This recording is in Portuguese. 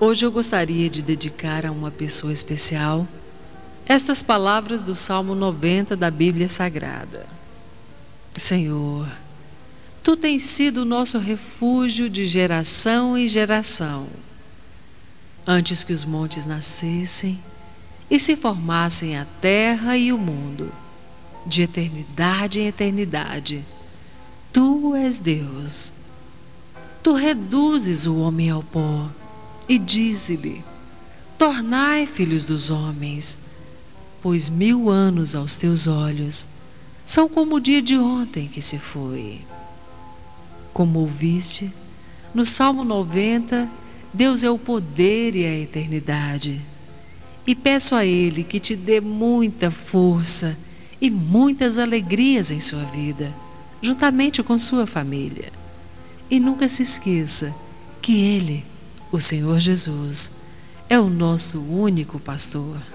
Hoje eu gostaria de dedicar a uma pessoa especial estas palavras do Salmo 90 da Bíblia Sagrada. Senhor, Tu tens sido o nosso refúgio de geração em geração. Antes que os montes nascessem e se formassem a terra e o mundo, de eternidade em eternidade, Tu és Deus. Tu reduzes o homem ao pó e dize-lhe: tornai filhos dos homens, pois 1000 anos aos teus olhos são como o dia de ontem que se foi. Como ouviste, no Salmo 90, Deus é o poder e a eternidade. E peço a Ele que te dê muita força e muitas alegrias em sua vida, juntamente com sua família. E nunca se esqueça que Ele, o Senhor Jesus, é o nosso único pastor.